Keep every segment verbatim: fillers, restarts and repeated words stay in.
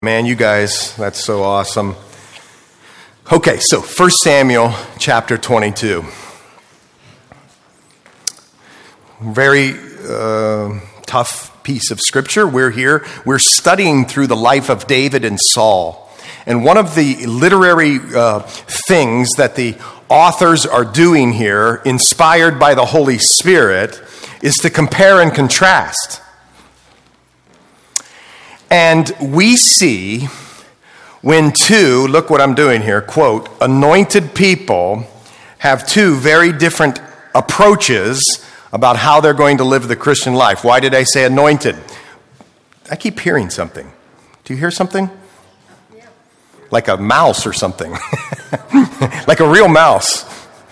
Man, you guys, that's so awesome. Okay, so First Samuel chapter twenty-two. Very uh, tough piece of scripture. We're here, we're studying through the life of David and Saul. And one of the literary uh, things that the authors are doing here, inspired by the Holy Spirit, is to compare and contrast. And we see when two, look what I'm doing here, quote, anointed people have two very different approaches about how they're going to live the Christian life. Why did I say anointed? I keep hearing something. Do you hear something? Yeah. Like a mouse or something. Like a real mouse.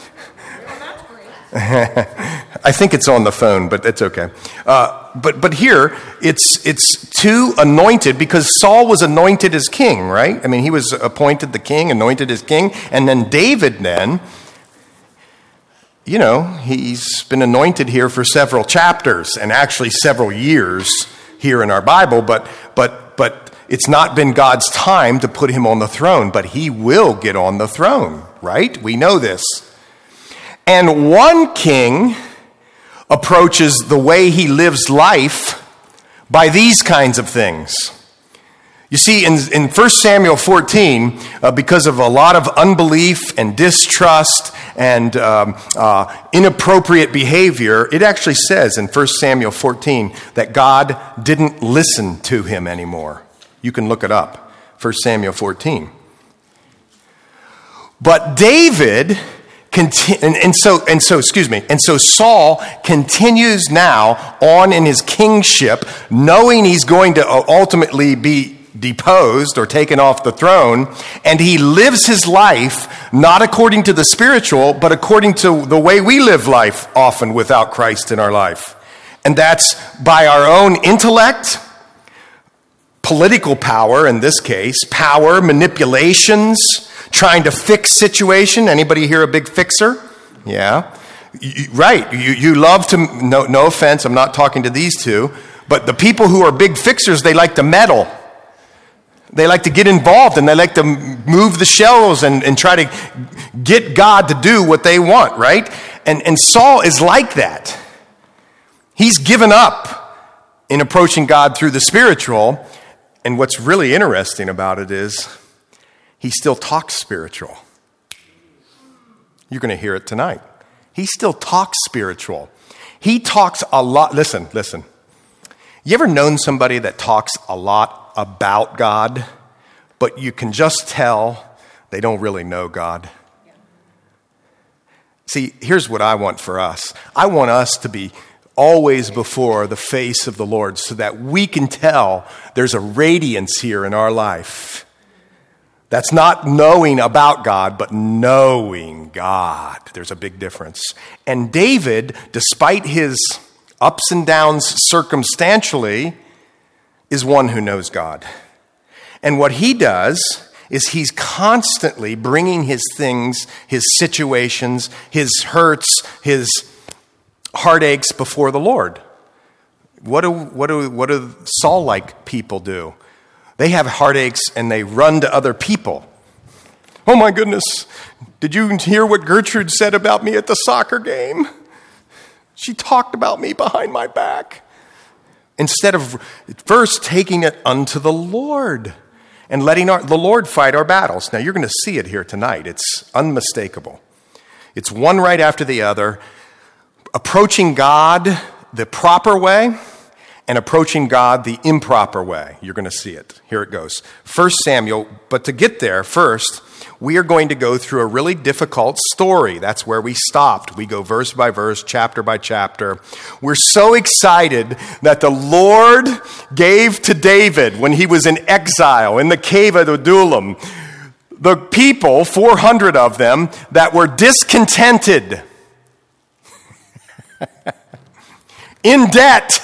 I think it's on the phone, but it's okay. Uh, but but here, it's it's two anointed, because Saul was anointed as king, right? I mean, he was appointed the king, anointed as king. And then David then, you know, he's been anointed here for several chapters and actually several years here in our Bible. But but but it's not been God's time to put him on the throne. But he will get on the throne, right? We know this. And one king approaches the way he lives life by these kinds of things. You see, in, in First Samuel fourteen, uh, because of a lot of unbelief and distrust and um, uh, inappropriate behavior, it actually says in First Samuel fourteen that God didn't listen to him anymore. You can look it up, First Samuel fourteen. But David... Conti- and, and so, and so, excuse me, and so Saul continues now on in his kingship, knowing he's going to ultimately be deposed or taken off the throne, and he lives his life not according to the spiritual, but according to the way we live life often without Christ in our life. And that's by our own intellect, political power in this case, power, manipulations, trying to fix situation. Anybody here a big fixer? Yeah. You, right. You, you love to, no, no offense, I'm not talking to these two, but the people who are big fixers, they like to meddle. They like to get involved and they like to move the shelves and, and try to get God to do what they want, right? And, and Saul is like that. He's given up in approaching God through the spiritual. And what's really interesting about it is, he still talks spiritual. You're going to hear it tonight. He still talks spiritual. He talks a lot. Listen, listen. You ever known somebody that talks a lot about God, but you can just tell they don't really know God? See, here's what I want for us. I want us to be always before the face of the Lord so that we can tell there's a radiance here in our life. That's not knowing about God, but knowing God. There's a big difference. And David, despite his ups and downs circumstantially, is one who knows God. And what he does is he's constantly bringing his things, his situations, his hurts, his heartaches before the Lord. What do, what do, what do Saul-like people do? They have heartaches and they run to other people. Oh my goodness, did you hear what Gertrude said about me at the soccer game? She talked about me behind my back. Instead of first taking it unto the Lord and letting our, the Lord fight our battles. Now you're going to see it here tonight. It's unmistakable. It's one right after the other. Approaching God the proper way and approaching God the improper way. You're going to see it. Here it goes. First Samuel, but to get there first, we are going to go through a really difficult story. That's where we stopped. We go verse by verse, chapter by chapter. We're so excited that the Lord gave to David when he was in exile in the cave of Adullam, the people, four hundred of them, that were discontented, in debt.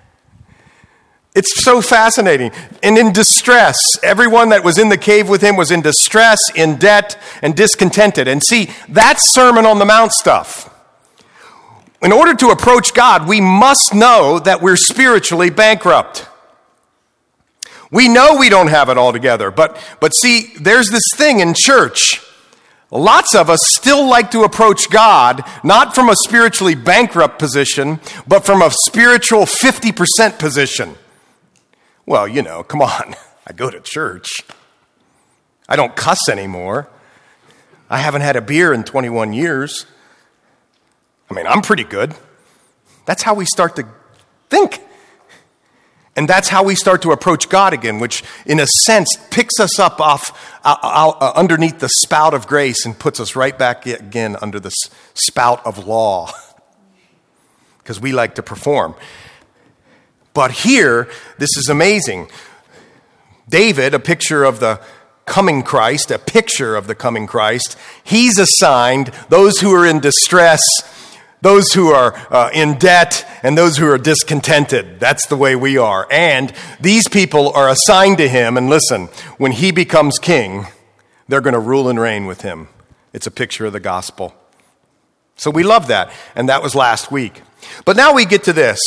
It's so fascinating. And in distress. Everyone that was in the cave with him was in distress, in debt, and discontented. And see, that's Sermon on the Mount stuff. In order to approach God, we must know that we're spiritually bankrupt. We know we don't have it all together, but, but see, there's this thing in church. Lots of us still like to approach God, not from a spiritually bankrupt position, but from a spiritual fifty percent position. Well, you know, come on. I go to church. I don't cuss anymore. I haven't had a beer in twenty-one years. I mean, I'm pretty good. That's how we start to think. And that's how we start to approach God again, which in a sense picks us up off uh, uh, underneath the spout of grace and puts us right back again under the spout of law. Because we like to perform. But here, this is amazing. David, a picture of the coming Christ, a picture of the coming Christ, he's assigned those who are in distress, those who are uh, in debt, and those who are discontented. That's the way we are. And these people are assigned to him. And listen, when he becomes king, they're going to rule and reign with him. It's a picture of the gospel. So we love that. And that was last week. But now we get to this.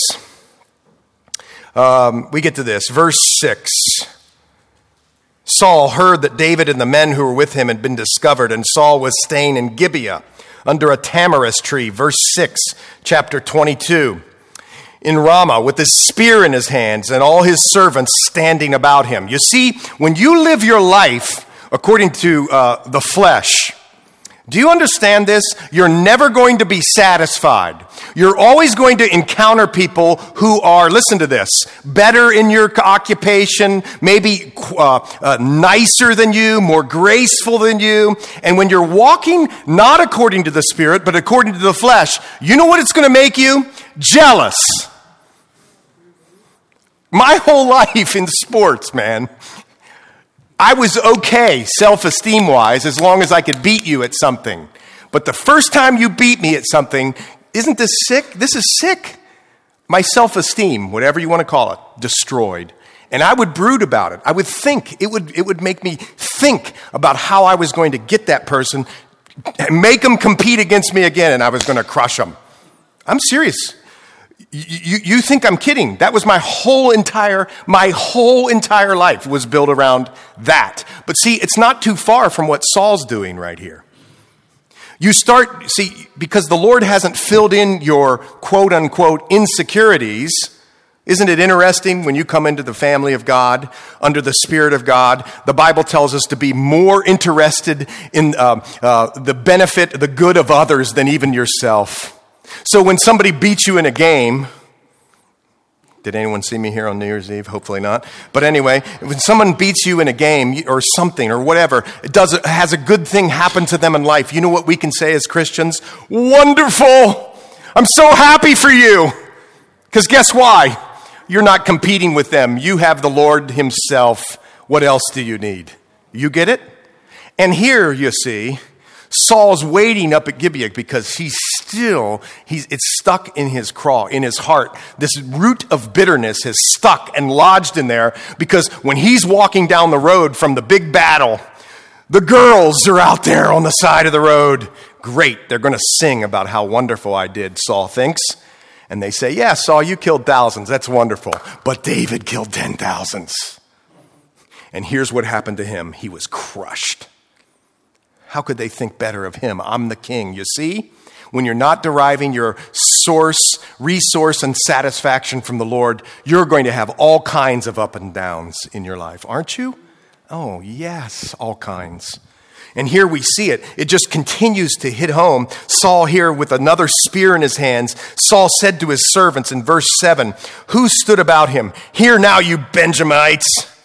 Um, we get to this. Verse six. Saul heard that David and the men who were with him had been discovered, and Saul was staying in Gibeah under a tamarisk tree. Verse six, chapter twenty-two. In Ramah, with his spear in his hands and all his servants standing about him. You see, when you live your life according to uh, the flesh, do you understand this? You're never going to be satisfied. You're always going to encounter people who are, listen to this, better in your occupation, maybe uh, uh, nicer than you, more graceful than you. And when you're walking not according to the Spirit, but according to the flesh, you know what it's going to make you? Jealous. My whole life in sports, man, I was okay self-esteem wise as long as I could beat you at something. But the first time you beat me at something, isn't this sick? This is sick. My self-esteem, whatever you want to call it, destroyed. And I would brood about it. I would think. It would, it would make me think about how I was going to get that person, make them compete against me again, and I was going to crush them. I'm serious. You, you think I'm kidding? That was my whole entire, my whole entire life was built around that. But see, it's not too far from what Saul's doing right here. You start, see, because the Lord hasn't filled in your quote unquote insecurities. Isn't it interesting when you come into the family of God, under the Spirit of God, the Bible tells us to be more interested in uh, uh, the benefit, the good of others than even yourself. So when somebody beats you in a game, did anyone see me here on New Year's Eve? Hopefully not. But anyway, when someone beats you in a game or something or whatever, it does it has a good thing happen to them in life. You know what we can say as Christians? Wonderful! I'm so happy for you. Because guess why? You're not competing with them. You have the Lord himself. What else do you need? You get it? And here, you see, Saul's waiting up at Gibeah because he's still, he's, it's stuck in his craw, in his heart. This root of bitterness has stuck and lodged in there because when he's walking down the road from the big battle, the girls are out there on the side of the road. Great, they're going to sing about how wonderful I did, Saul thinks. And they say, yeah, Saul, you killed thousands. That's wonderful. But David killed ten thousands. And here's what happened to him. He was crushed. How could they think better of him? I'm the king. You see, when you're not deriving your source, resource, and satisfaction from the Lord, you're going to have all kinds of up and downs in your life, aren't you? Oh, yes, all kinds. And here we see it. It just continues to hit home. Saul here with another spear in his hands. Saul said to his servants in verse seven, who stood about him? Hear now, you Benjamites.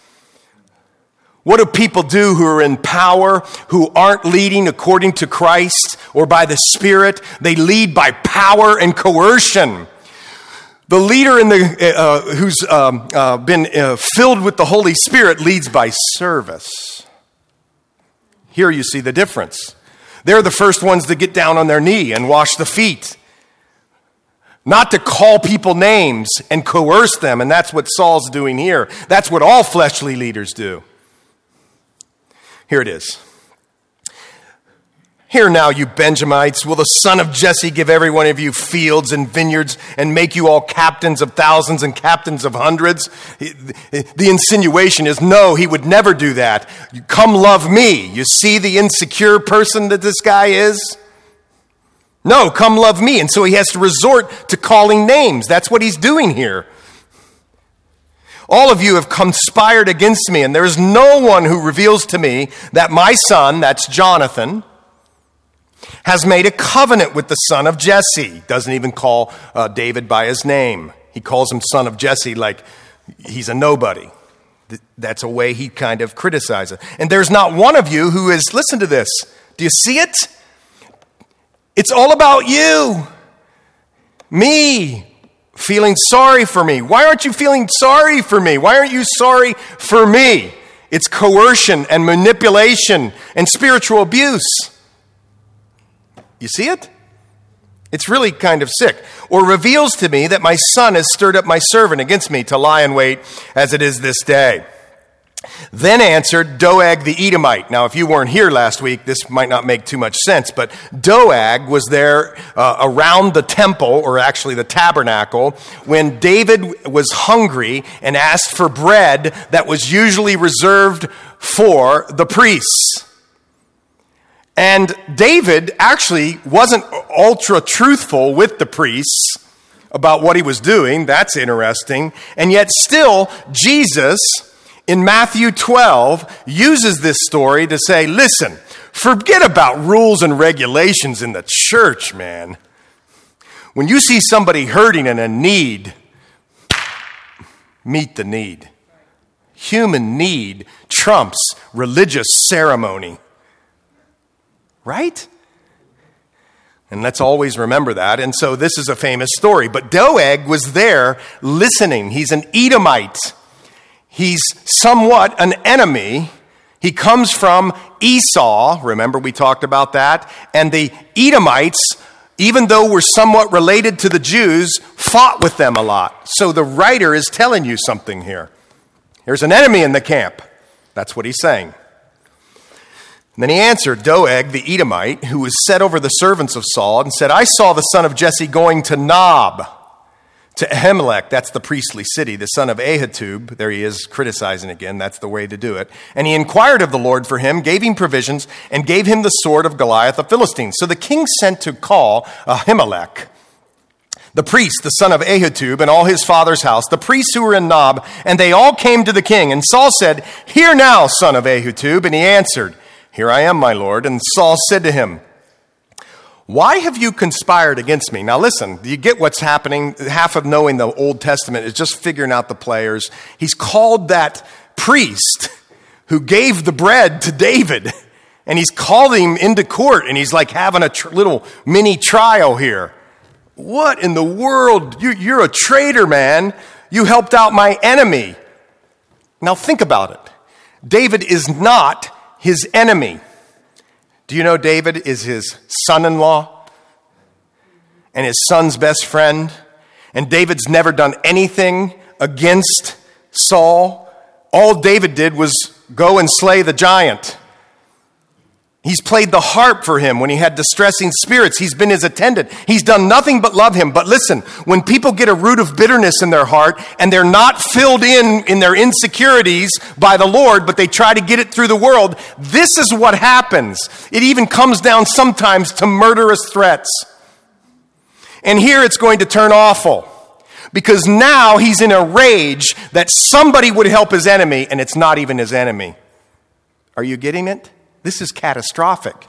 What do people do who are in power, who aren't leading according to Christ or by the Spirit? They lead by power and coercion. The leader in the uh, who's um, uh, been uh, filled with the Holy Spirit leads by service. Here you see the difference. They're the first ones to get down on their knee and wash the feet. Not to call people names and coerce them, and that's what Saul's doing here. That's what all fleshly leaders do. Here it is. Hear now, you Benjamites, will the son of Jesse give every one of you fields and vineyards and make you all captains of thousands and captains of hundreds? The insinuation is, no, he would never do that. Come love me. You see the insecure person that this guy is? No, come love me. And so he has to resort to calling names. That's what he's doing here. All of you have conspired against me, and there is no one who reveals to me that my son, that's Jonathan, has made a covenant with the son of Jesse. Doesn't even call uh, David by his name. He calls him son of Jesse like he's a nobody. Th- that's a way he kind of criticizes. And there's not one of you who is, listen to this. Do you see it? It's all about you. Me. Feeling sorry for me. Why aren't you feeling sorry for me? Why aren't you sorry for me? It's coercion and manipulation and spiritual abuse. You see it? It's really kind of sick. Or reveals to me that my son has stirred up my servant against me to lie in wait as it is this day. Then answered Doeg the Edomite. Now, if you weren't here last week, this might not make too much sense, but Doeg was there uh, around the temple, or actually the tabernacle, when David was hungry and asked for bread that was usually reserved for the priests. And David actually wasn't ultra truthful with the priests about what he was doing. That's interesting. And yet still, Jesus, in Matthew twelve, uses this story to say, listen, forget about rules and regulations in the church, man. When you see somebody hurting and in need, meet the need. Human need trumps religious ceremony. Right? And let's always remember that. And so this is a famous story. But Doeg was there listening. He's an Edomite. He's somewhat an enemy. He comes from Esau. Remember, we talked about that. And the Edomites, even though we're somewhat related to the Jews, fought with them a lot. So the writer is telling you something here. There's an enemy in the camp. That's what he's saying. And then he answered Doeg the Edomite, who was set over the servants of Saul, and said, I saw the son of Jesse going to Nob, to Ahimelech, that's the priestly city, the son of Ahitub. There he is criticizing again, that's the way to do it. And he inquired of the Lord for him, gave him provisions, and gave him the sword of Goliath the Philistine. So the king sent to call Ahimelech, the priest, the son of Ahitub, and all his father's house, the priests who were in Nob, and they all came to the king. And Saul said, Hear now, son of Ahitub. And he answered, Here I am, my lord. And Saul said to him, Why have you conspired against me? Now listen, you get what's happening. Half of knowing the Old Testament is just figuring out the players. He's called that priest who gave the bread to David, and he's called him into court, and he's like having a tr- little mini trial here. What in the world? You, you're a traitor, man. You helped out my enemy. Now think about it. David is not his enemy. Do you know David is his son-in-law and his son's best friend? And David's never done anything against Saul. All David did was go and slay the giant. He's played the harp for him when he had distressing spirits. He's been his attendant. He's done nothing but love him. But listen, when people get a root of bitterness in their heart and they're not filled in in their insecurities by the Lord, but they try to get it through the world, this is what happens. It even comes down sometimes to murderous threats. And here it's going to turn awful, because now he's in a rage that somebody would help his enemy, and it's not even his enemy. Are you getting it? This is catastrophic.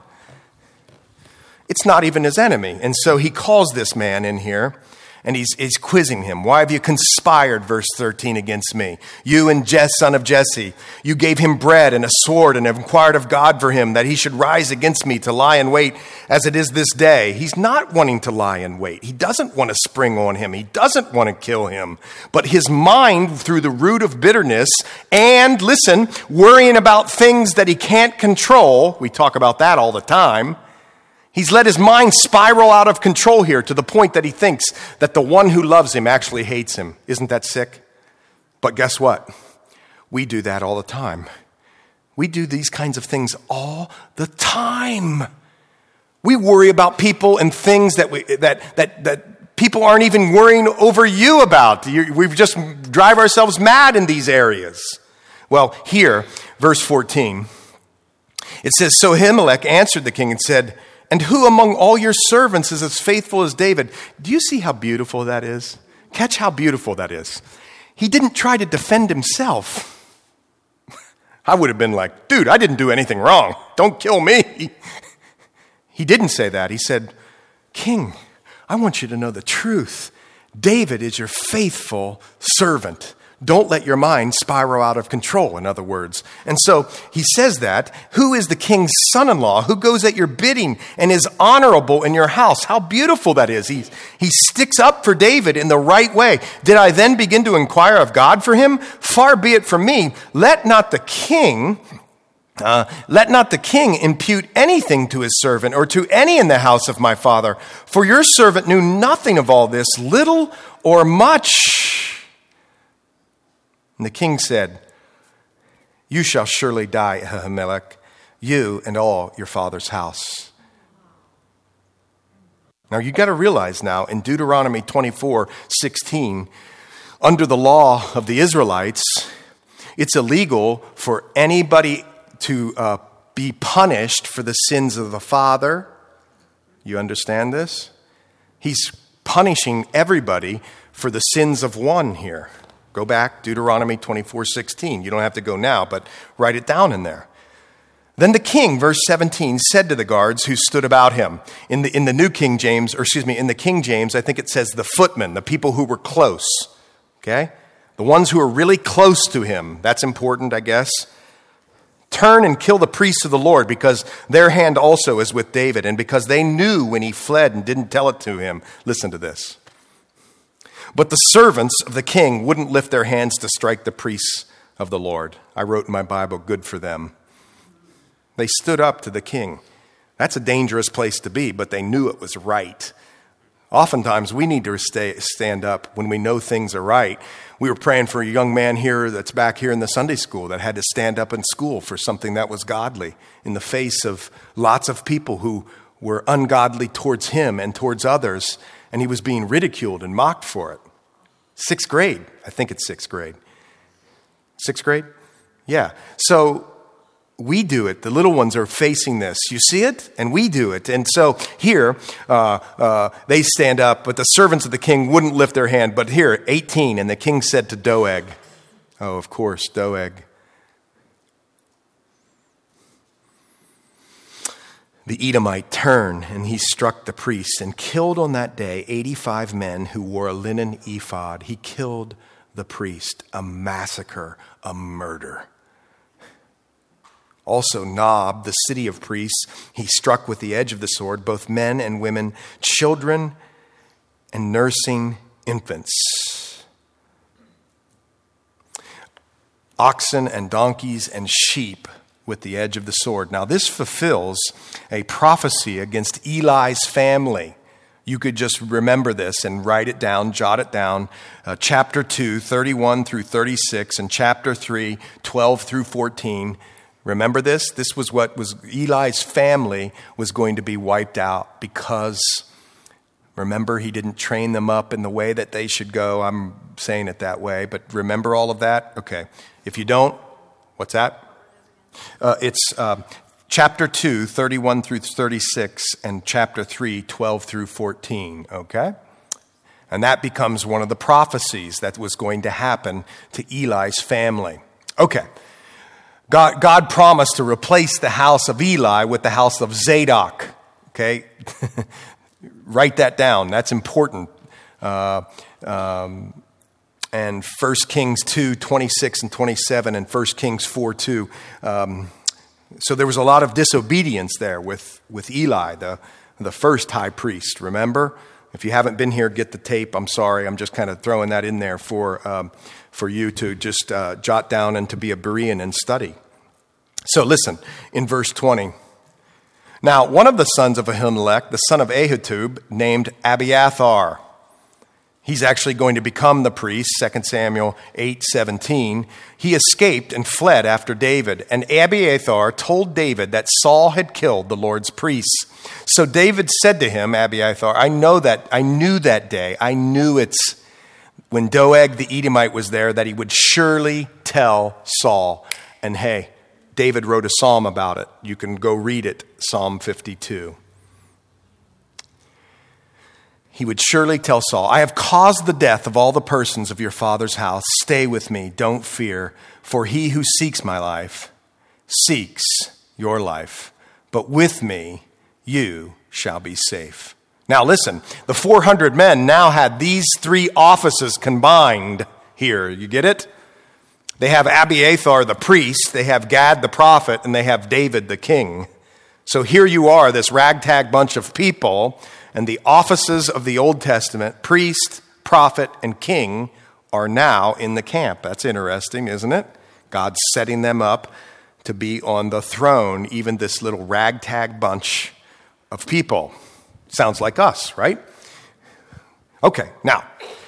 It's not even his enemy. And so he calls this man in here, and he's, he's quizzing him. Why have you conspired, verse thirteen, against me? You and Jess, son of Jesse, you gave him bread and a sword and have inquired of God for him that he should rise against me to lie in wait as it is this day. He's not wanting to lie in wait. He doesn't want to spring on him. He doesn't want to kill him. But his mind, through the root of bitterness and, listen, worrying about things that he can't control, we talk about that all the time, he's let his mind spiral out of control here to the point that he thinks that the one who loves him actually hates him. Isn't that sick? But guess what? We do that all the time. We do these kinds of things all the time. We worry about people and things that we, that, that, that people aren't even worrying over you about. You, we just drive ourselves mad in these areas. Well, here, verse fourteen, it says, so Ahimelech answered the king and said, and who among all your servants is as faithful as David? Do you see how beautiful that is? Catch how beautiful that is. He didn't try to defend himself. I would have been like, dude, I didn't do anything wrong. Don't kill me. He didn't say that. He said, King, I want you to know the truth. David is your faithful servant. Don't let your mind spiral out of control, in other words. And so he says that. Who is the king's son-in-law? Who goes at your bidding and is honorable in your house? How beautiful that is. He, he sticks up for David in the right way. Did I then begin to inquire of God for him? Far be it from me. Let not the king... Uh, let not the king impute anything to his servant or to any in the house of my father, for your servant knew nothing of all this, little or much. And the king said, you shall surely die, Ahimelech, you and all your father's house. Now you got to realize now in Deuteronomy twenty-four sixteen, under the law of the Israelites, it's illegal for anybody to uh, be punished for the sins of the father. You understand this? He's punishing everybody for the sins of one here. Go back, Deuteronomy twenty-four sixteen. You don't have to go now, but write it down in there. Then the king, verse seventeen, said to the guards who stood about him. In the, in the New King James, or excuse me, in the King James, I think it says the footmen, the people who were close. Okay? The ones who are really close to him. That's important, I guess. Turn and kill the priests of the Lord, because their hand also is with David, and because they knew when he fled and didn't tell it to him. Listen to this. But the servants of the king wouldn't lift their hands to strike the priests of the Lord. I wrote in my Bible, good for them. They stood up to the king. That's a dangerous place to be, but they knew it was right. Oftentimes, we need to stay, stand up when we know things are right. We were praying for a young man here that's back here in the Sunday school that had to stand up in school for something that was godly in the face of lots of people who were ungodly towards him and towards others, and he was being ridiculed and mocked for it. Sixth grade. I think it's sixth grade. Sixth grade? Yeah. So we do it. The little ones are facing this. You see it? And we do it. And so here, uh, uh, they stand up, but the servants of the king wouldn't lift their hand. But here, eighteen, and the king said to Doeg, oh, of course, Doeg, the Edomite turned, and he struck the priests and killed on that day eighty-five men who wore a linen ephod. He killed the priest, a massacre, a murder. Also Nob, the city of priests, he struck with the edge of the sword, both men and women, children and nursing infants. Oxen and donkeys and sheep with the edge of the sword. Now this fulfills a prophecy against Eli's family. You could just remember this and write it down, jot it down. Uh, chapter two, thirty-one through thirty-six, and chapter three, twelve through fourteen. Remember this? This was what was Eli's family was going to be wiped out because, remember, he didn't train them up in the way that they should go. I'm saying it that way, but remember all of that? Okay. If you don't, what's that? Uh, it's uh, chapter two, thirty-one through thirty-six, and chapter three, twelve through fourteen, okay? And that becomes one of the prophecies that was going to happen to Eli's family. Okay. God, God promised to replace the house of Eli with the house of Zadok. Okay? Write that down. That's important. Uh, um, and First Kings two, twenty-six and twenty-seven, and First Kings four, two. Um, so there was a lot of disobedience there with, with Eli, the, the first high priest, remember? If you haven't been here, get the tape. I'm sorry. I'm just kind of throwing that in there for um, for you to just uh, jot down and to be a Berean and study. So listen, in verse twenty. Now, one of the sons of Ahimelech, the son of Ahitub, named Abiathar. He's actually going to become the priest, Second Samuel eight seventeen. He escaped and fled after David, and Abiathar told David that Saul had killed the Lord's priests. So David said to him, Abiathar, I know that, I knew that day, I knew it's when Doeg the Edomite was there that he would surely tell Saul. And hey, David wrote a psalm about it. You can go read it, Psalm fifty-two. He would surely tell Saul, I have caused the death of all the persons of your father's house. Stay with me, don't fear, for he who seeks my life seeks your life. But with me, you shall be safe. Now listen, the four hundred men now had these three offices combined here. You get it? They have Abiathar the priest, they have Gad the prophet, and they have David the king. So here you are, this ragtag bunch of people, and the offices of the Old Testament, priest, prophet, and king, are now in the camp. That's interesting, isn't it? God's setting them up to be on the throne, even this little ragtag bunch of people. Sounds like us, right? Okay, now,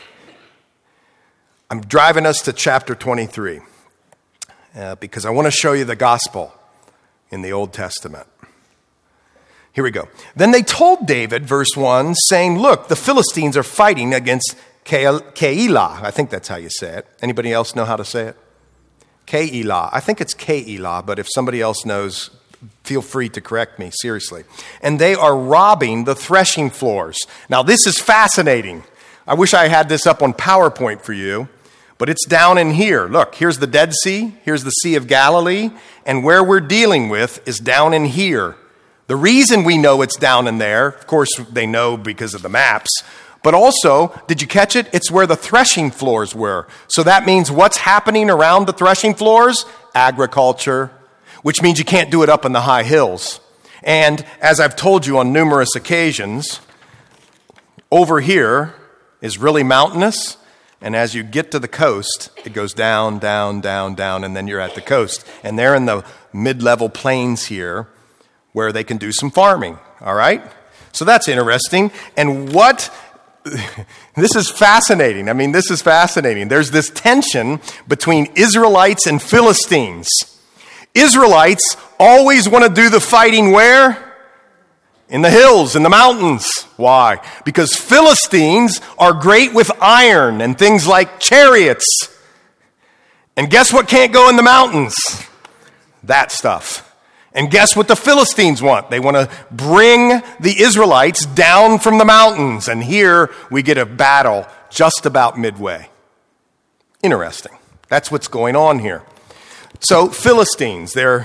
I'm driving us to chapter twenty-three uh, because I want to show you the gospel in the Old Testament. Here we go. Then they told David, verse one, saying, look, the Philistines are fighting against Keilah. I think that's how you say it. Anybody else know how to say it? Keilah. I think it's Keilah, but if somebody else knows, feel free to correct me, seriously. And they are robbing the threshing floors. Now, this is fascinating. I wish I had this up on PowerPoint for you, but it's down in here. Look, here's the Dead Sea, here's the Sea of Galilee, and where we're dealing with is down in here. The reason we know it's down in there, of course, they know because of the maps, but also, did you catch it? It's where the threshing floors were. So that means what's happening around the threshing floors? Agriculture, which means you can't do it up in the high hills. And as I've told you on numerous occasions, over here is really mountainous, and as you get to the coast, it goes down, down, down, down, and then you're at the coast. And they're in the mid-level plains here, where they can do some farming, all right? So that's interesting. And what, this is fascinating. I mean, this is fascinating. There's this tension between Israelites and Philistines. Israelites always want to do the fighting where? In the hills, in the mountains. Why? Because Philistines are great with iron and things like chariots. And guess what can't go in the mountains? That stuff. And guess what the Philistines want? They want to bring the Israelites down from the mountains. And here we get a battle just about midway. Interesting. That's what's going on here. So Philistines, they're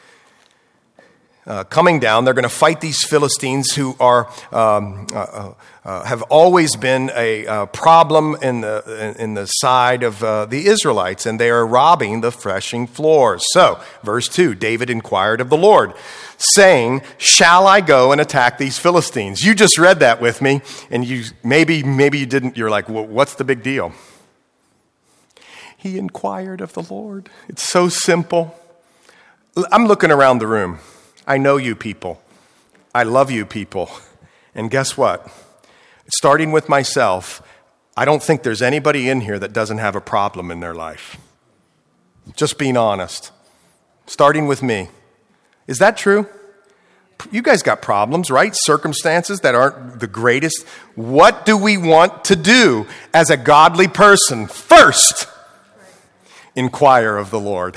uh, coming down. They're going to fight these Philistines who are um, uh, uh, have always been a uh, problem in the in the side of uh, the Israelites, and they are robbing the threshing floors. So, verse two, David inquired of the Lord, saying, "Shall I go and attack these Philistines?" You just read that with me, and you maybe maybe you didn't. You're like, well, what's the big deal? He inquired of the Lord. It's so simple. I'm looking around the room. I know you people. I love you people. And guess what? Starting with myself, I don't think there's anybody in here that doesn't have a problem in their life. Just being honest. Starting with me. Is that true? You guys got problems, right? Circumstances that aren't the greatest. What do we want to do as a godly person? First, inquire of the Lord.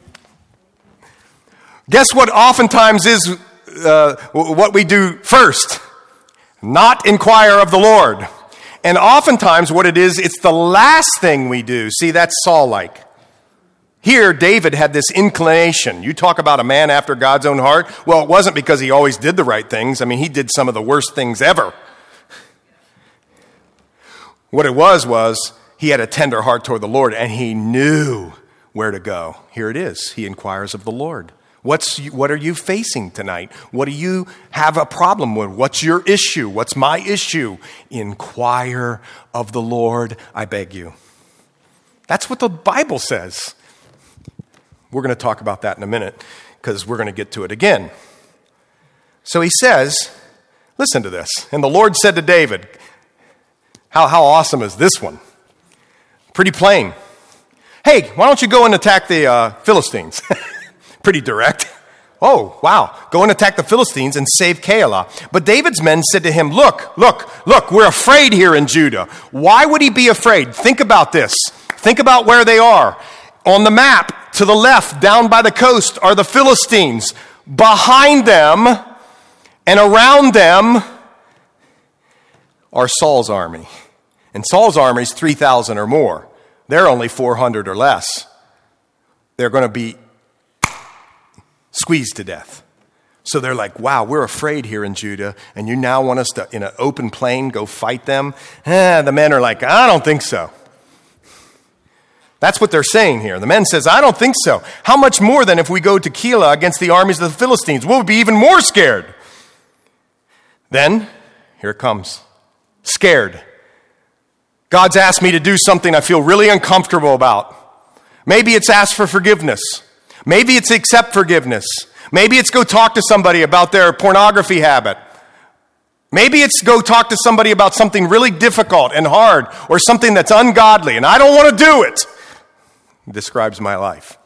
Guess what oftentimes is uh, what we do first? Not inquire of the Lord. And oftentimes what it is, it's the last thing we do. See, that's Saul-like. Here, David had this inclination. You talk about a man after God's own heart. Well, it wasn't because he always did the right things. I mean, he did some of the worst things ever. What it was, was he had a tender heart toward the Lord, and he knew where to go. Here it is. He inquires of the Lord. What's, what are you facing tonight? What do you have a problem with? What's your issue? What's my issue? Inquire of the Lord, I beg you. That's what the Bible says. We're going to talk about that in a minute because we're going to get to it again. So he says, listen to this. And the Lord said to David, How, how awesome is this one? Pretty plain. Hey, why don't you go and attack the uh, Philistines? Pretty direct. Oh, wow. Go and attack the Philistines and save Keilah. But David's men said to him, look, look, look, we're afraid here in Judah. Why would he be afraid? Think about this. Think about where they are. On the map, to the left, down by the coast, are the Philistines. Behind them and around them are Saul's army. And Saul's army is three thousand or more. They're only four hundred or less. They're going to be squeezed to death. So they're like, wow, we're afraid here in Judah, and you now want us to, in an open plain, go fight them? Eh, the men are like, I don't think so. That's what they're saying here. The men says, I don't think so. How much more then if we go to Keilah against the armies of the Philistines? We'll be even more scared. Then, here it comes. Scared. God's asked me to do something I feel really uncomfortable about. Maybe it's ask for forgiveness. Maybe it's accept forgiveness. Maybe it's go talk to somebody about their pornography habit. Maybe it's go talk to somebody about something really difficult and hard or something that's ungodly, and I don't want to do it. It describes my life.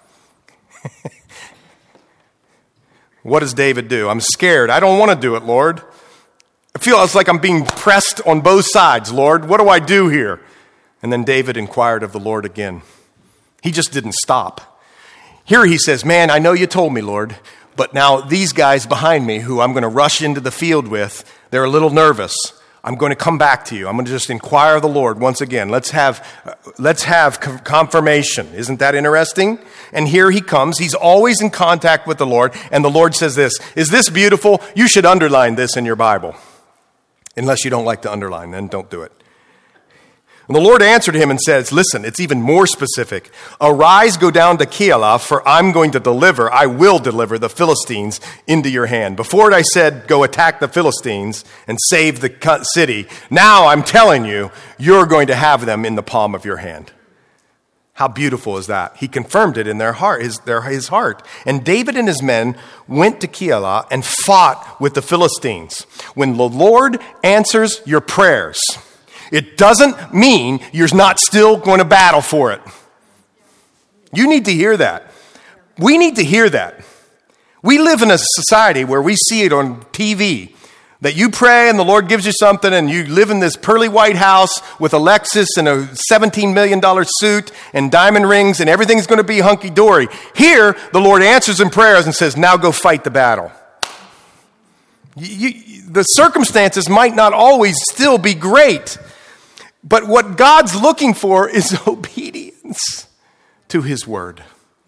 What does David do? I'm scared. I don't want to do it, Lord. I feel it's like I'm being pressed on both sides, Lord. What do I do here? And then David inquired of the Lord again. He just didn't stop. Here he says, man, I know you told me, Lord, but now these guys behind me who I'm going to rush into the field with, they're a little nervous. I'm going to come back to you. I'm going to just inquire of the Lord once again. Let's have, uh, let's have confirmation. Isn't that interesting? And here he comes. He's always in contact with the Lord. And the Lord says this, is this beautiful? You should underline this in your Bible. Unless you don't like to underline, then don't do it. And the Lord answered him and says, listen, it's even more specific. Arise, go down to Keilah, for I'm going to deliver, I will deliver the Philistines into your hand. Before I said, go attack the Philistines and save the city, now I'm telling you, you're going to have them in the palm of your hand. How beautiful is that? He confirmed it in their heart, his, their, his heart. And David and his men went to Keilah and fought with the Philistines. When the Lord answers your prayers, it doesn't mean you're not still going to battle for it. You need to hear that. We need to hear that. We live in a society where we see it on T V, that you pray and the Lord gives you something and you live in this pearly white house with a Lexus and a seventeen million dollars suit and diamond rings and everything's going to be hunky-dory. Here, the Lord answers in prayers and says, now go fight the battle. You, you, the circumstances might not always still be great, but what God's looking for is obedience to his word.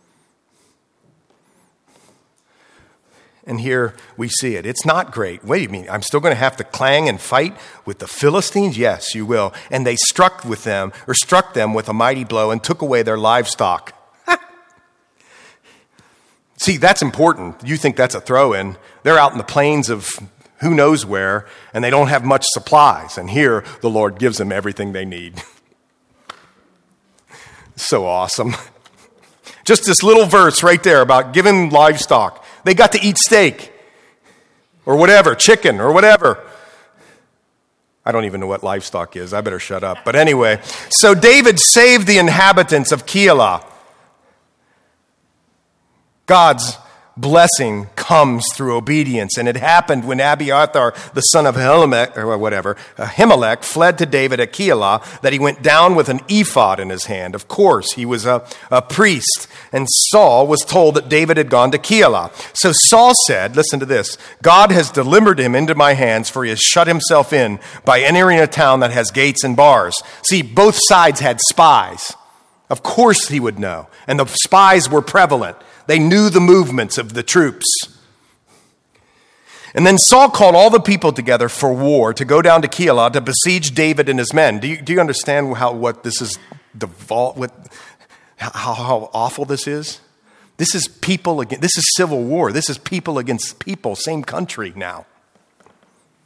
And here we see it. It's not great. Wait a minute, I'm still going to have to clang and fight with the Philistines? Yes, you will. And they struck with them, or struck them with a mighty blow and took away their livestock. See, that's important. You think that's a throw-in. They're out in the plains of who knows where, and they don't have much supplies. And here, the Lord gives them everything they need. So awesome. Just this little verse right there about giving livestock. They got to eat steak or whatever, chicken or whatever. I don't even know what livestock is. I better shut up. But anyway, so David saved the inhabitants of Keilah. God's blessing comes through obedience. And it happened when Abiathar, the son of Ahimelech, or whatever, Ahimelech, fled to David at Keilah, that he went down with an ephod in his hand. Of course, he was a, a priest. And Saul was told that David had gone to Keilah. So Saul said, listen to this, God has delivered him into my hands, for he has shut himself in by entering a town that has gates and bars. See, both sides had spies. Of course he would know. And the spies were prevalent. They knew the movements of the troops. And then Saul called all the people together for war to go down to Keilah to besiege David and his men. Do you, do you understand how what this is devolved with? How, how awful this is? This is people against, this is civil war. This is people against people, same country now.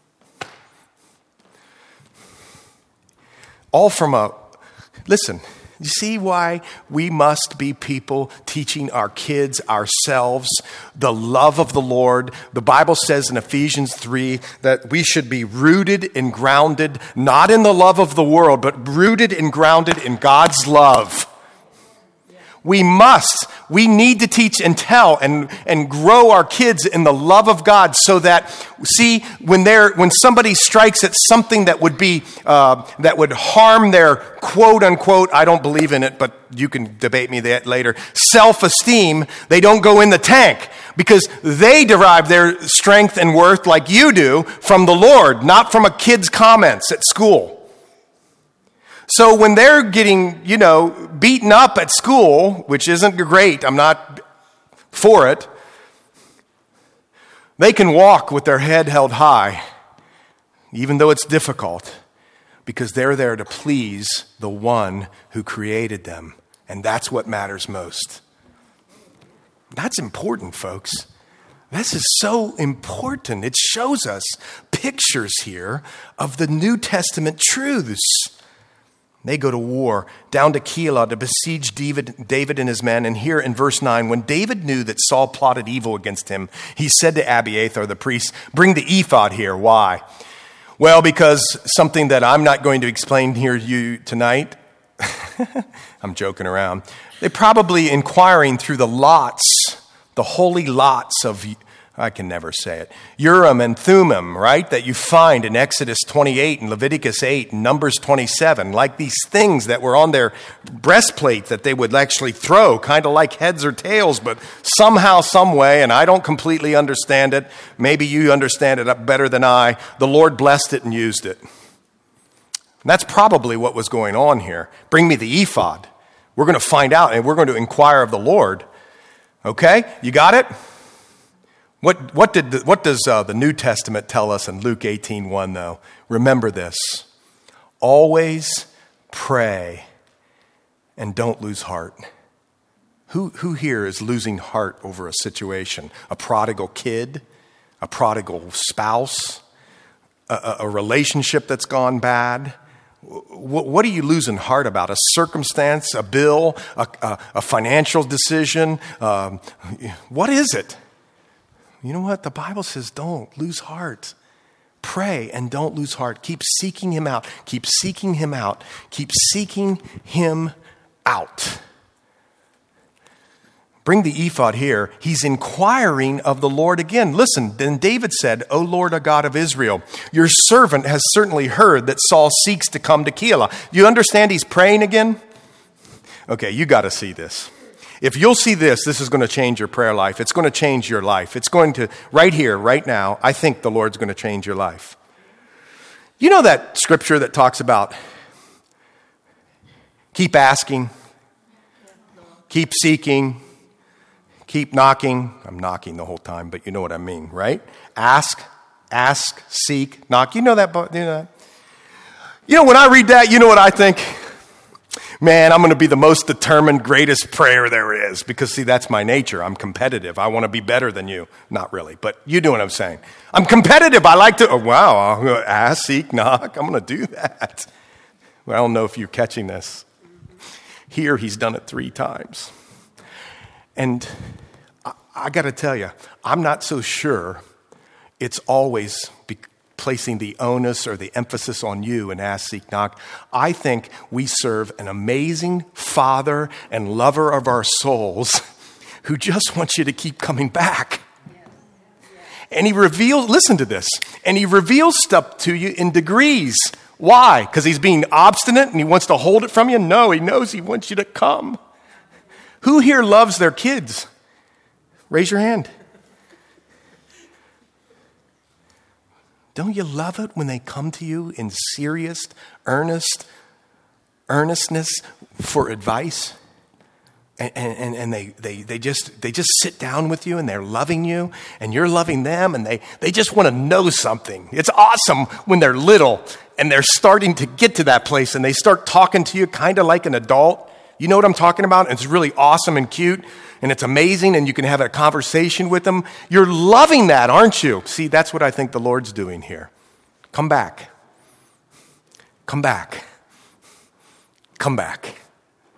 All from a, listen, You see why we must be people teaching our kids, ourselves, the love of the Lord. The Bible says in Ephesians three that we should be rooted and grounded, not in the love of the world, but rooted and grounded in God's love. We must, we need to teach and tell and, and grow our kids in the love of God so that, see, when they're, when somebody strikes at something that would be, uh, that would harm their quote unquote, I don't believe in it, but you can debate me that later, self-esteem, they don't go in the tank because they derive their strength and worth like you do from the Lord, not from a kid's comments at school. So when they're getting, you know, beaten up at school, which isn't great, I'm not for it, they can walk with their head held high, even though it's difficult, because they're there to please the one who created them. And that's what matters most. That's important, folks. This is so important. It shows us pictures here of the New Testament truths. They go to war, down to Keilah to besiege David, David and his men. And here in verse nine, when David knew that Saul plotted evil against him, he said to Abiathar the priest, bring the ephod here. Why? Well, because something that I'm not going to explain here to you tonight. I'm joking around. They're probably inquiring through the lots, the holy lots of, I can never say it, Urim and Thummim, right? That you find in Exodus twenty-eight and Leviticus eight and Numbers twenty-seven, like these things that were on their breastplate that they would actually throw, kind of like heads or tails, but somehow, some way, and I don't completely understand it. Maybe you understand it better than I. The Lord blessed it and used it. And that's probably what was going on here. Bring me the ephod. We're going to find out, and we're going to inquire of the Lord. Okay? You got it? What what did the, what does uh, the New Testament tell us in Luke eighteen one though? Remember this. Always pray and don't lose heart. Who who here is losing heart over a situation? A prodigal kid, a prodigal spouse, a, a relationship that's gone bad? What, what are you losing heart about? A circumstance, a bill, a, a, a financial decision? Um, what is it? You know what? The Bible says don't lose heart. Pray and don't lose heart. Keep seeking him out. Keep seeking him out. Keep seeking him out. Bring the ephod here. He's inquiring of the Lord again. Listen, then David said, O Lord, a God of Israel, your servant has certainly heard that Saul seeks to come to Keilah. You understand he's praying again? Okay, you got to see this. If you'll see this, this is going to change your prayer life. It's going to change your life. It's going to, right here, right now, I think the Lord's going to change your life. You know that scripture that talks about keep asking, keep seeking, keep knocking. I'm knocking the whole time, but you know what I mean, right? Ask, ask, seek, knock. You know that? You know that? You know, when I read that, you know what I think? Man, I'm going to be the most determined, greatest prayer there is. Because, see, that's my nature. I'm competitive. I want to be better than you. Not really, but you know what I'm saying. I'm competitive. I like to, oh, wow, I'm going to ask, seek, knock. I'm going to do that. Well, I don't know if you're catching this. Here, he's done it three times. And I, I got to tell you, I'm not so sure it's always be, placing the onus or the emphasis on you and ask, seek, knock. I think we serve an amazing Father and lover of our souls who just wants you to keep coming back. And he reveals, listen to this, and he reveals stuff to you in degrees. Why? Because he's being obstinate and he wants to hold it from you? No, he knows he wants you to come. Who here loves their kids? Raise your hand. Don't you love it when they come to you in serious, earnest, earnestness for advice? And, and, and they, they, they, just, they just sit down with you and they're loving you and you're loving them and they, they just want to know something. It's awesome when they're little and they're starting to get to that place and they start talking to you kind of like an adult. You know what I'm talking about? It's really awesome and cute. And it's amazing, and you can have a conversation with them. You're loving that, aren't you? See, that's what I think the Lord's doing here. Come back. Come back. Come back.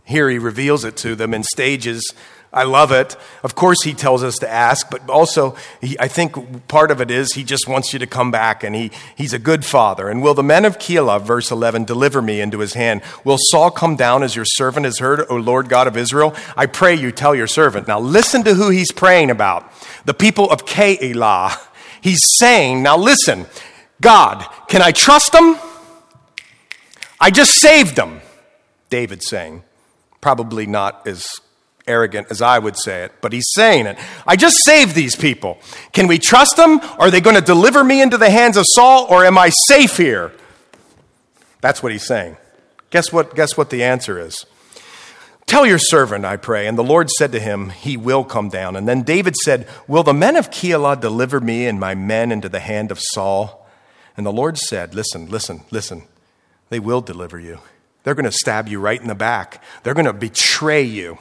Here he reveals it to them in stages. I love it. Of course, he tells us to ask, but also he, I think part of it is he just wants you to come back, and he, he's a good father. And will the men of Keilah, verse eleven, deliver me into his hand? Will Saul come down as your servant has heard, O Lord God of Israel? I pray you tell your servant. Now listen to who he's praying about. The people of Keilah. He's saying, now listen, God, can I trust them? I just saved them. David's saying, probably not as arrogant as I would say it, but he's saying it. I just saved these people. Can we trust them? Are they going to deliver me into the hands of Saul, or am I safe here? That's what he's saying. Guess what? Guess what the answer is? Tell your servant, I pray. And the Lord said to him, he will come down. And then David said, will the men of Keilah deliver me and my men into the hand of Saul? And the Lord said, listen, listen, listen. They will deliver you. They're going to stab you right in the back. They're going to betray you.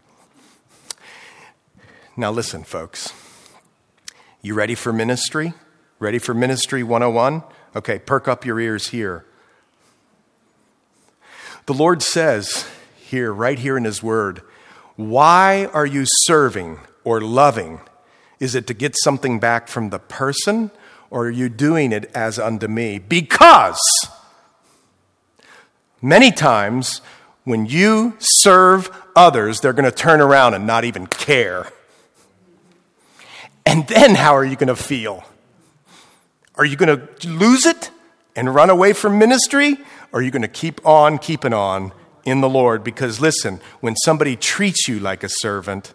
Now listen, folks. You ready for ministry? Ready for ministry one oh one? Okay, perk up your ears here. The Lord says here, right here in his word, why are you serving or loving? Is it to get something back from the person, or are you doing it as unto me? Because many times when you serve others, they're going to turn around and not even care. And then how are you going to feel? Are you going to lose it and run away from ministry? Or are you going to keep on keeping on in the Lord? Because listen, when somebody treats you like a servant,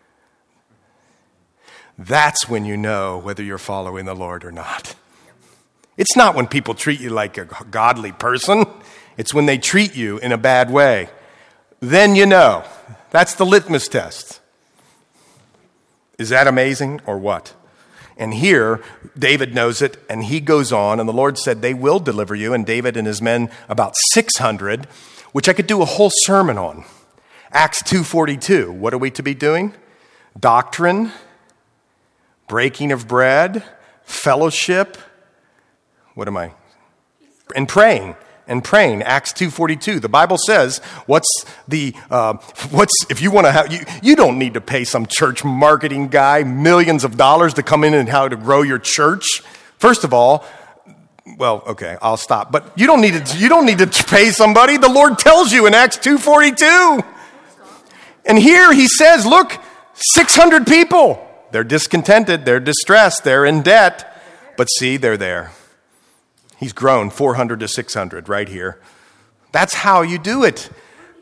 that's when you know whether you're following the Lord or not. It's not when people treat you like a godly person. It's when they treat you in a bad way. Then you know. That's the litmus test. Is that amazing or what? And here, David knows it, and he goes on, and the Lord said, they will deliver you, and David and his men, about six hundred, which I could do a whole sermon on. Acts two forty-two, what are we to be doing? Doctrine, breaking of bread, fellowship, what am I? And praying. And praying, Acts two forty-two. The Bible says, what's the, uh, what's, if you want to have, you, you don't need to pay some church marketing guy millions of dollars to come in and how to grow your church. First of all, well, okay, I'll stop. But you don't need to, you don't need to pay somebody. The Lord tells you in Acts two forty-two. And here he says, look, six hundred people. They're discontented, they're distressed, they're in debt. But see, they're there. He's grown four hundred to six hundred right here. That's how you do it.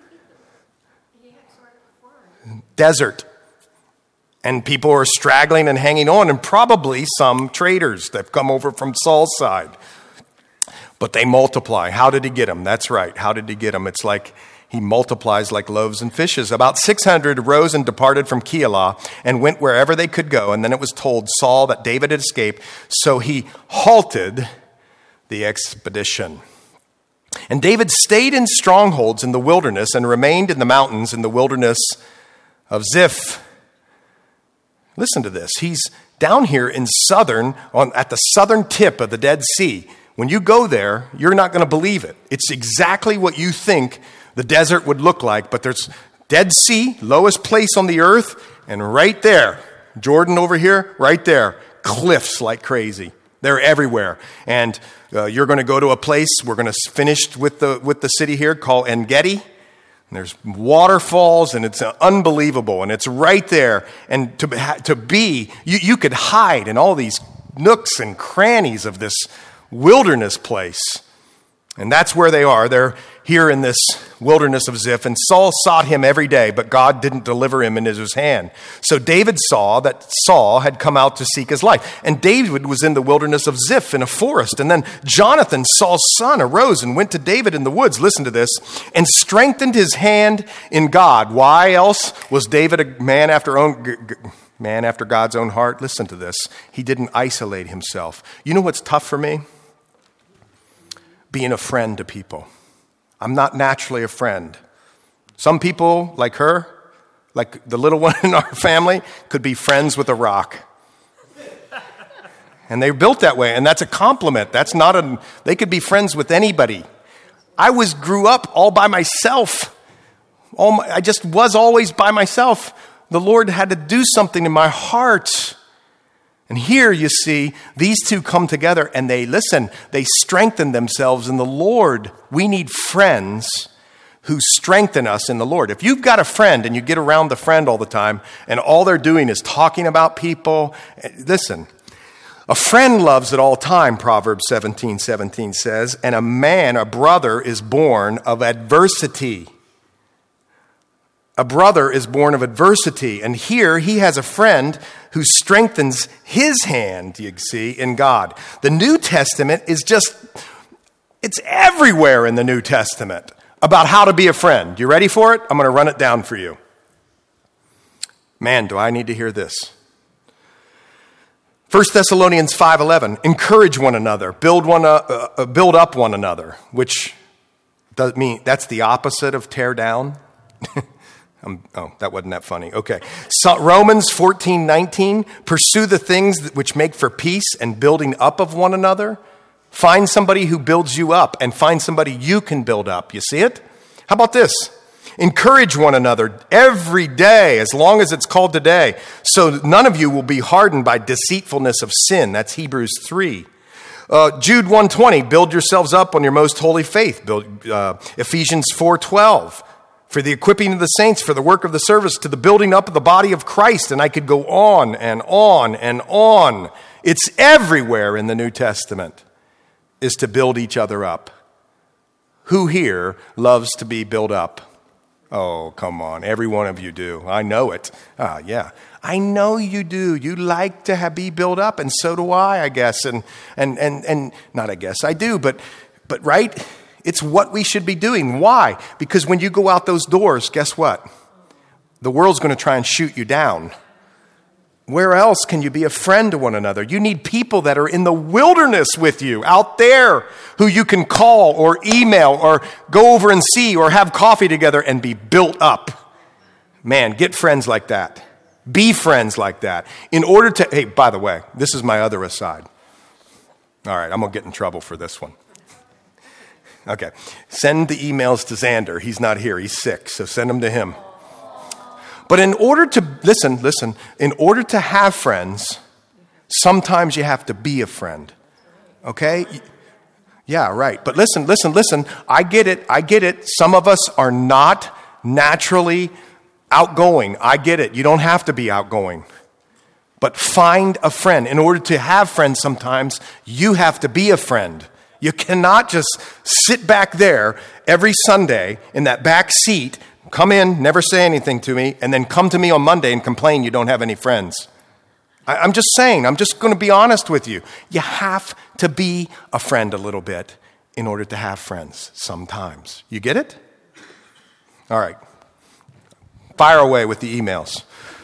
Desert. And people are straggling and hanging on, and probably some traders that have come over from Saul's side. But they multiply. How did he get them? That's right. How did he get them? It's like he multiplies like loaves and fishes. About six hundred arose and departed from Keilah and went wherever they could go. And then it was told Saul that David had escaped. So he halted the expedition. And David stayed in strongholds in the wilderness and remained in the mountains in the wilderness of Ziph. Listen to this. He's down here in southern, on at the southern tip of the Dead Sea. When you go there, you're not going to believe it. It's exactly what you think the desert would look like, but there's Dead Sea, lowest place on the earth, and right there, Jordan over here, right there, cliffs like crazy. They're everywhere. And uh, you're going to go to a place, we're going to finish with the with the city here called En-Gedi. And there's waterfalls, and it's uh, unbelievable. And it's right there. And to, to be, you, you could hide in all these nooks and crannies of this wilderness place. And that's where they are. They're here in this wilderness of Ziph. And Saul sought him every day, but God didn't deliver him into his hand. So David saw that Saul had come out to seek his life. And David was in the wilderness of Ziph in a forest. And then Jonathan, Saul's son, arose and went to David in the woods, listen to this, and strengthened his hand in God. Why else was David a man after own... Man after God's own heart? Listen to this. He didn't isolate himself. You know what's tough for me? Being a friend to people. I'm not naturally a friend. Some people, like her, like the little one in our family, could be friends with a rock. And they're built that way, and that's a compliment. That's not a, they could be friends with anybody. I was grew up all by myself. All my, I just was always by myself. The Lord had to do something in my heart. And here you see, these two come together and they, listen, they strengthen themselves in the Lord. We need friends who strengthen us in the Lord. If you've got a friend and you get around the friend all the time and all they're doing is talking about people, listen, a friend loves at all time, Proverbs seventeen seventeen says, and a man, a brother, is born of adversity. A brother is born of adversity. And here he has a friend who strengthens his hand, you see, in God. The New Testament is just, it's everywhere in the New Testament about how to be a friend. You ready for it? I'm going to run it down for you. Man, do I need to hear this. First Thessalonians five eleven, encourage one another, build one, uh, uh, build up one another, which does mean that's the opposite of tear down. Um, oh, that wasn't that funny. Okay. So Romans fourteen nineteen, pursue the things which make for peace and building up of one another. Find somebody who builds you up and find somebody you can build up. You see it? How about this? Encourage one another every day, as long as it's called today, so none of you will be hardened by deceitfulness of sin. That's Hebrews three. Uh, Jude one twenty, build yourselves up on your most holy faith. Build, uh, Ephesians four twelve. For the equipping of the saints, for the work of the service, to the building up of the body of Christ. And I could go on and on and on. It's everywhere in the New Testament, is to build each other up. Who here loves to be built up? Oh, come on. Every one of you do. I know it. Ah, yeah. I know you do. You like to have, be built up, and so do I, I guess. And, and, and, and not I guess, I do, but, but right? It's what we should be doing. Why? Because when you go out those doors, guess what? The world's going to try and shoot you down. Where else can you be a friend to one another? You need people that are in the wilderness with you, out there, who you can call or email or go over and see or have coffee together and be built up. Man, get friends like that. Be friends like that. In order to, hey, by the way, this is my other aside. All right, I'm going to get in trouble for this one. Okay, send the emails to Xander. He's not here. He's sick, so send them to him. But in order to, listen, listen, in order to have friends, sometimes you have to be a friend. Okay? Yeah, right. But listen, listen, listen. I get it. I get it. Some of us are not naturally outgoing. I get it. You don't have to be outgoing. But find a friend. In order to have friends, sometimes you have to be a friend. You cannot just sit back there every Sunday in that back seat, come in, never say anything to me, and then come to me on Monday and complain you don't have any friends. I, I'm just saying, I'm just going to be honest with you. You have to be a friend a little bit in order to have friends sometimes. You get it? All right. Fire away with the emails.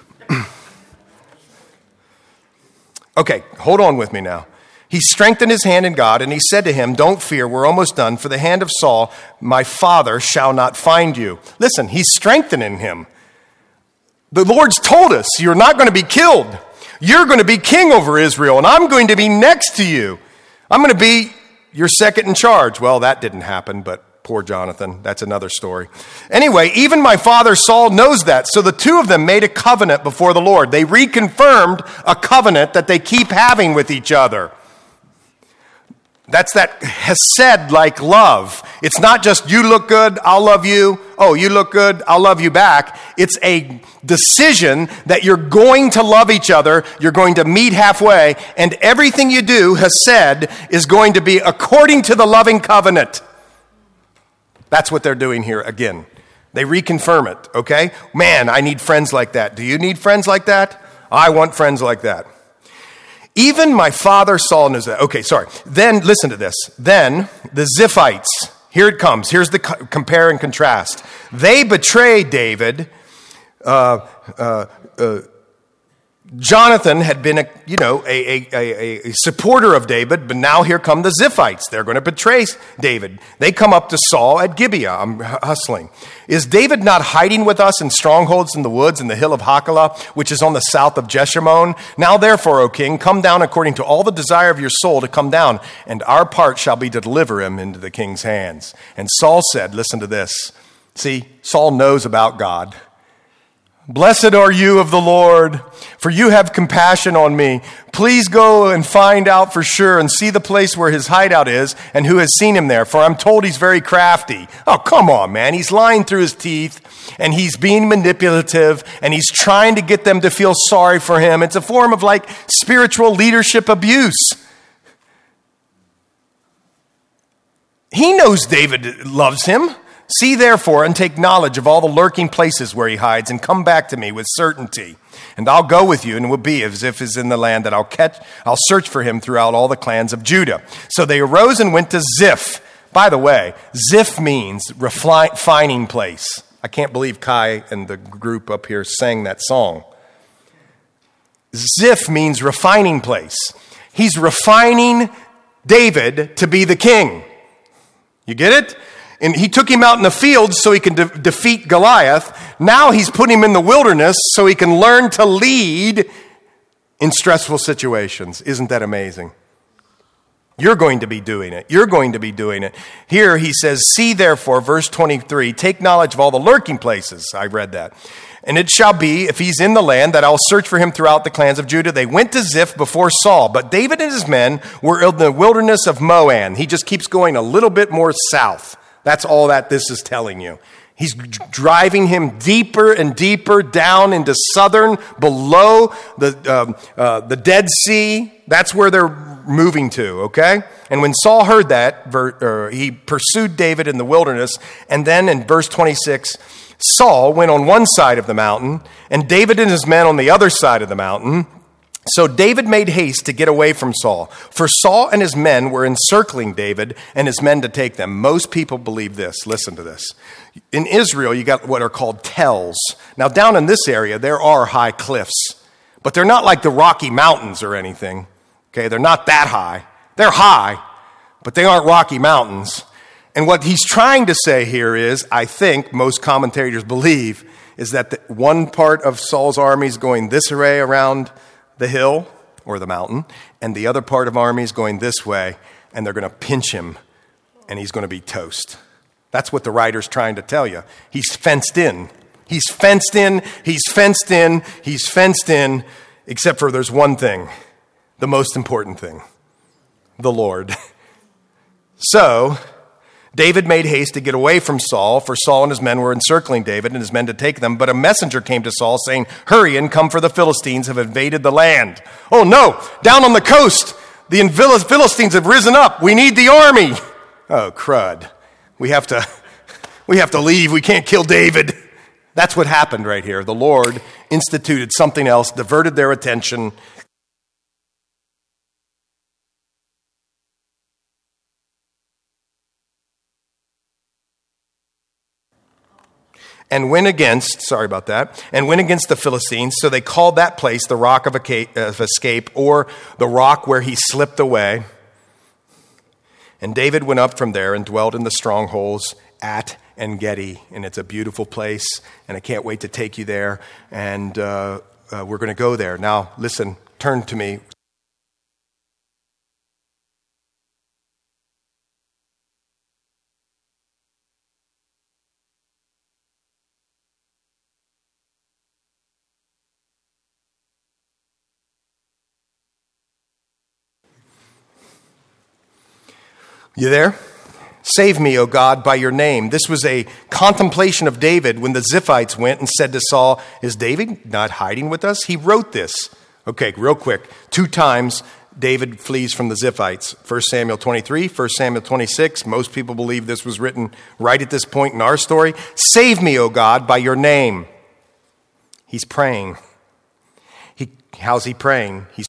Okay, hold on with me now. He strengthened his hand in God, and he said to him, don't fear, we're almost done. For the hand of Saul, my father, shall not find you. Listen, he's strengthening him. The Lord's told us, you're not going to be killed. You're going to be king over Israel, and I'm going to be next to you. I'm going to be your second in charge. Well, that didn't happen, but poor Jonathan. That's another story. Anyway, even my father Saul knows that. So the two of them made a covenant before the Lord. They reconfirmed a covenant that they keep having with each other. That's that Hesed-like love. It's not just you look good, I'll love you. Oh, you look good, I'll love you back. It's a decision that you're going to love each other, you're going to meet halfway, and everything you do, Hesed, is going to be according to the loving covenant. That's what they're doing here again. They reconfirm it, okay? Man, I need friends like that. Do you need friends like that? I want friends like that. Even my father Saul knows that. Okay, sorry. Then, listen to this. Then the Ziphites, here it comes. Here's the co- compare and contrast. They betrayed David. Uh, uh, uh, Jonathan had been, a, you know, a, a, a, a supporter of David, but now here come the Ziphites. They're going to betray David. They come up to Saul at Gibeah. I'm hustling. Is David not hiding with us in strongholds in the woods in the hill of Hachilah, which is on the south of Jeshimon? Now therefore, O king, come down according to all the desire of your soul to come down, and our part shall be to deliver him into the king's hands. And Saul said, listen to this, See, Saul knows about God. Blessed are you of the Lord, for you have compassion on me. Please go and find out for sure and see the place where his hideout is and who has seen him there, for I'm told he's very crafty. Oh, come on, man. He's lying through his teeth, and he's being manipulative, and he's trying to get them to feel sorry for him. It's a form of like spiritual leadership abuse. He knows David loves him. See therefore and take knowledge of all the lurking places where he hides, and come back to me with certainty. And I'll go with you, and it will be as if he's in the land that I'll catch. I'll search for him throughout all the clans of Judah. So they arose and went to Ziph. By the way, Ziph means refining place. I can't believe Kai and the group up here sang that song. Ziph means refining place. He's refining David to be the king. You get it? And he took him out in the field so he can de- defeat Goliath. Now he's put him in the wilderness so he can learn to lead in stressful situations. Isn't that amazing? You're going to be doing it. You're going to be doing it. Here he says, see therefore, verse twenty-three, take knowledge of all the lurking places. I read that. And it shall be, if he's in the land, that I'll search for him throughout the clans of Judah. They went to Ziph before Saul, but David and his men were in the wilderness of Moab. He just keeps going a little bit more south. That's all that this is telling you. He's driving him deeper and deeper down into southern, below the um, uh, the Dead Sea. That's where they're moving to, okay? And when Saul heard that, ver- uh, he pursued David in the wilderness. And then in verse twenty-six, Saul went on one side of the mountain, and David and his men on the other side of the mountain. So David made haste to get away from Saul, for Saul and his men were encircling David and his men to take them. Most people believe this. Listen to this. In Israel, you got what are called tells. Now, down in this area, there are high cliffs, but they're not like the Rocky Mountains or anything. Okay, they're not that high. They're high, but they aren't Rocky Mountains. And what he's trying to say here is, I think most commentators believe, is that the one part of Saul's army is going this way around the hill or the mountain, and the other part of army is going this way, and they're going to pinch him, and he's going to be toast. That's what the writer's trying to tell you. He's fenced in. He's fenced in. He's fenced in. He's fenced in, except for there's one thing, the most important thing, the Lord. So David made haste to get away from Saul, for Saul and his men were encircling David and his men to take them. But a messenger came to Saul saying, hurry and come, for the Philistines have invaded the land. Oh no, down on the coast, the Philistines have risen up. We need the army. Oh, crud. We have to, we have to leave. We can't kill David. That's what happened right here. The Lord instituted something else, diverted their attention. And went against, sorry about that, and went against the Philistines. So they called that place the rock of escape, or the rock where he slipped away. And David went up from there and dwelt in the strongholds at En-Gedi. And it's a beautiful place, and I can't wait to take you there. And uh, uh, we're going to go there. Now, listen, turn to me. You there? Save me, O God, by your name. This was a contemplation of David when the Ziphites went and said to Saul, is David not hiding with us? He wrote this. Okay, real quick. Two times David flees from the Ziphites. First Samuel twenty-three, First Samuel twenty-six. Most people believe this was written right at this point in our story. Save me, O God, by your name. He's praying. He, how's he praying? He's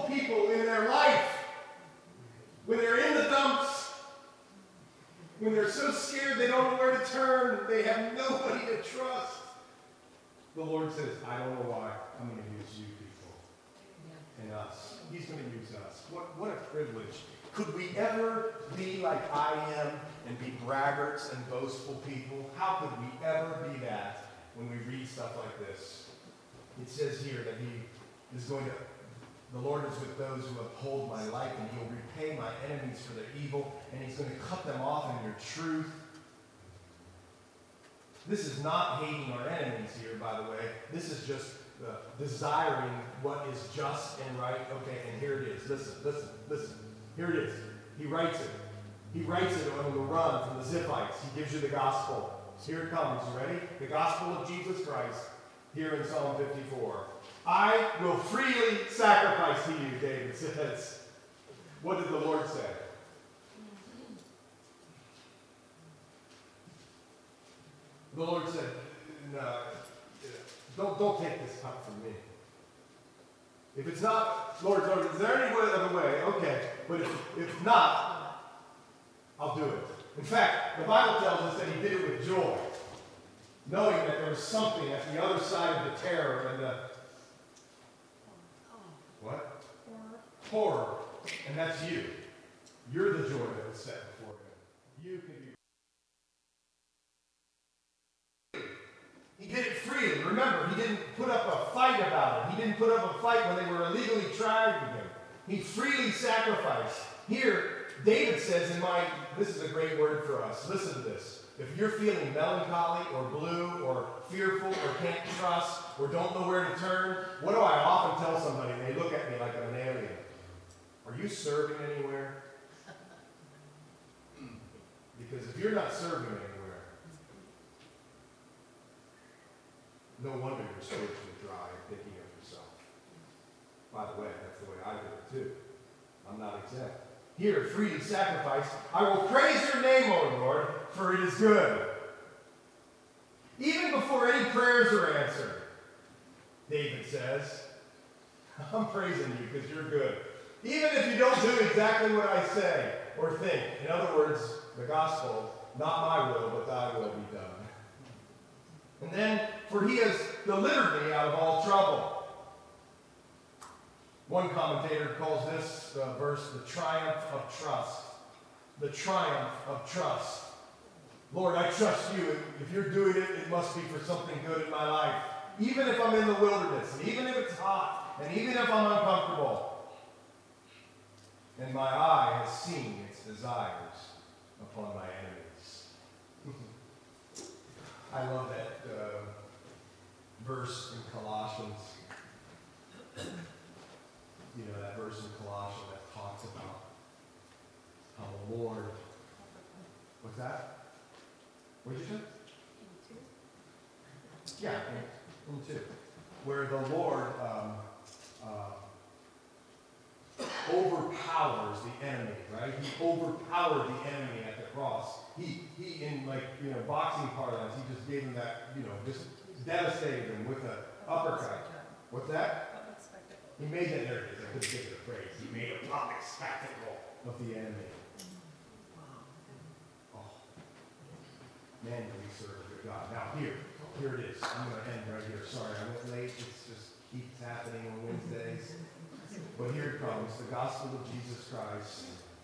people in their life, when they're in the dumps, when they're so scared they don't know where to turn, they have nobody to trust, the Lord says, I don't know why. I'm going to use you people and us. He's going to use us. What, what a privilege. Could we ever be like I am and be braggarts and boastful people? How could we ever be that when we read stuff like this? It says here that he is going to, the Lord is with those who uphold my life, and he'll repay my enemies for their evil, and he's going to cut them off in your truth. This is not hating our enemies here, by the way. This is just uh, desiring what is just and right. Okay, and here it is. Listen, listen, listen. Here it is. He writes it. He writes it on the run from the Ziphites. He gives you the gospel. Here it comes. You ready? The gospel of Jesus Christ. Here in Psalm fifty-four. I will freely sacrifice to you, David says. What did the Lord say? The Lord said, no, don't, don't take this cup from me. If it's not, Lord, Lord, is there any other way? Okay, but if, if not, I'll do it. In fact, the Bible tells us that he did it with joy, knowing that there was something at the other side of the terror and the what? Horror. Horror. And that's you. You're the joy that was set before him. You can be. He did it freely. Remember, he didn't put up a fight about it. He didn't put up a fight when they were illegally trying him. He freely sacrificed. Here, David says in my, this is a great word for us. Listen to this. If you're feeling melancholy or blue or fearful or can't trust or don't know where to turn, what do I often tell somebody? And they look at me like I'm an alien. Are you serving anywhere? Because if you're not serving anywhere, no wonder you're spiritually dry and thinking of yourself. By the way, that's the way I do it too. I'm not exempt. Here, freely sacrifice. I will praise your name, O Lord, for it is good. Even before any prayers are answered, David says, I'm praising you because you're good. Even if you don't do exactly what I say or think. In other words, the gospel, not my will, but thy will be done. And then, for he has delivered me out of all trouble. One commentator calls this uh, verse the triumph of trust. The triumph of trust. Lord, I trust you. If you're doing it, it must be for something good in my life. Even if I'm in the wilderness, and even if it's hot, and even if I'm uncomfortable. And my eye has seen its desires upon my enemies. I love that uh, verse in Colossians. You know, that verse in Colossians that talks about how the Lord, what's that? What did you say? Yeah, in, in two. Where the Lord um, uh, overpowers the enemy, right? He overpowered the enemy at the cross. He, he in like, you know, boxing parlance, he just gave him that, you know, just devastated him with an uppercut. What's that? He made that, there it is, I couldn't think of the phrase. He made a public spectacle of the enemy. Oh. Man, do we serve a good God. Now, here, here it is. I'm going to end right here. Sorry, I went late. It just keeps happening on Wednesdays. But here it comes, the gospel of Jesus Christ.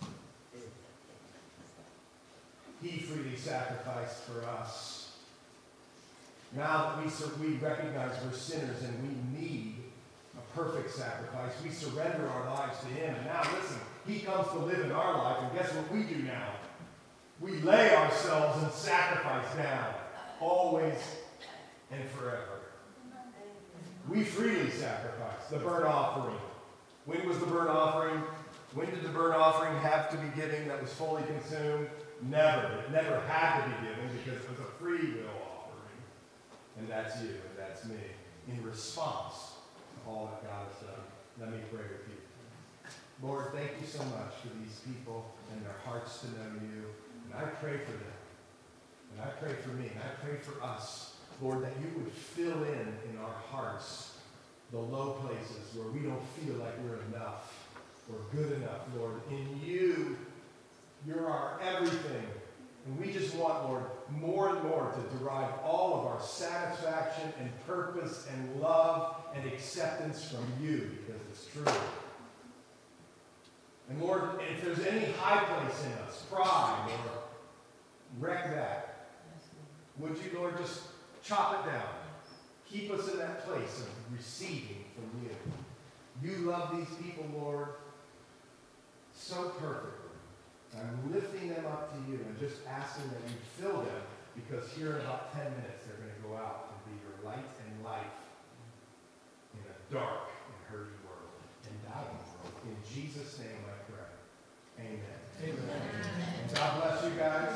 He freely sacrificed for us. Now that we, sur- we recognize we're sinners and we need a perfect sacrifice, we surrender our lives to him. And now, listen, he comes to live in our life, and guess what we do now? We lay ourselves in sacrifice down, always and forever. We freely sacrifice the burnt offering. When was the burnt offering? When did the burnt offering have to be given that was fully consumed? Never. It never had to be given because it was a free will offering. And that's you and that's me. In response to all that God has done. Let me pray with you. Lord, thank you so much for these people and their hearts to know you. And I pray for them. And I pray for me. And I pray for us. Lord, that you would fill in in our hearts the low places where we don't feel like we're enough or good enough, Lord. In you, you're our everything. And we just want, Lord, more and more to derive all of our satisfaction and purpose and love and acceptance from you, because it's true. And Lord, if there's any high place in us, pride, or wreck that, would you, Lord, just chop it down. Keep us in that place of receiving from you. You love these people, Lord, so perfectly. I'm lifting them up to you and just asking that you fill them, because here in about ten minutes they're going to go out and be your light and life in a dark and hurting world and dying world. In Jesus' name I pray. Amen. Amen. And God bless you guys.